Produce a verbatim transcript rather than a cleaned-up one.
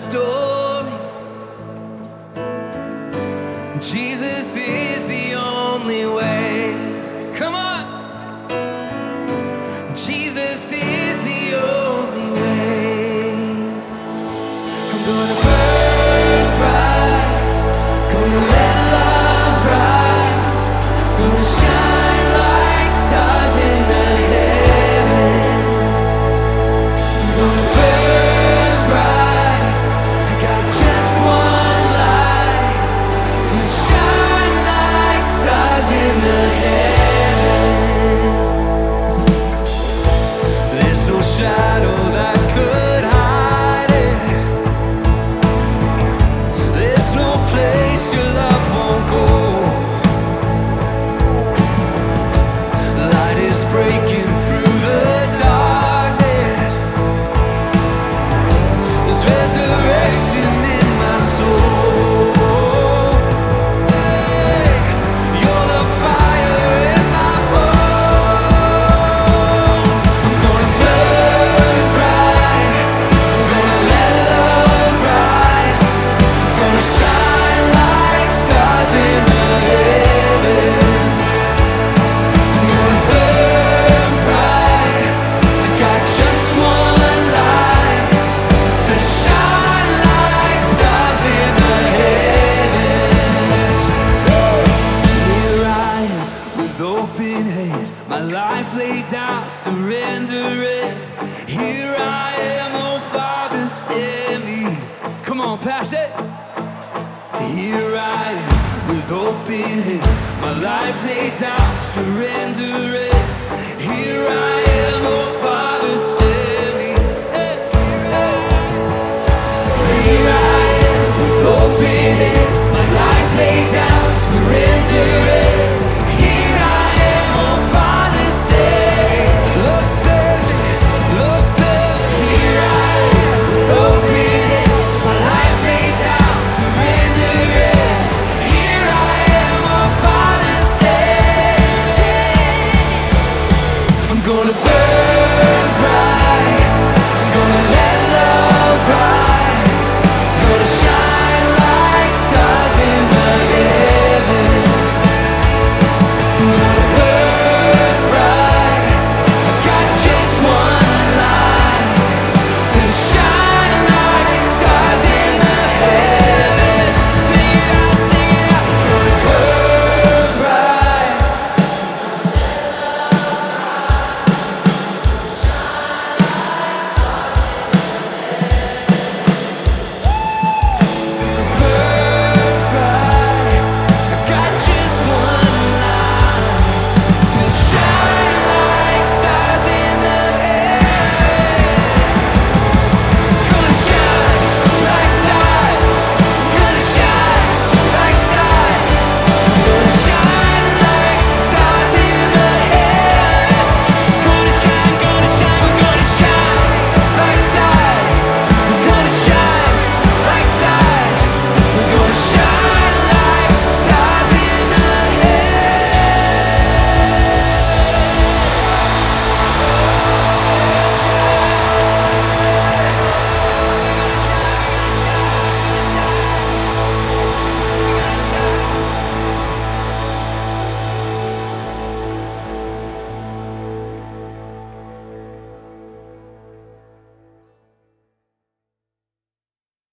story. Jesus is the only way. Come on! Jesus is the only way. I'm gonna burn bright, gonna let love rise, gonna shine like stars in the heaven. I'm gonna burn bright, I got just one light to shine like stars in the heaven. There's no shadow that could hide it. There's no place your love won't go. Light is breaking through the darkness. There's resurrection in my soul. Hey, you're the fire in my bones. I'm gonna burn bright, I'm gonna let love rise, gonna shine like stars in the heavens. I'm gonna burn bright, I got just one life to shine like stars in the heavens. Here I am with open hands, my life laid down, surrender it. Here I am, oh Father, send me. Come on, pass it. Here I am with open hands, my life laid down, surrender it. Here I am, oh Father, send me. Hey, hey. Here I am with open hands, my life laid down, surrender it.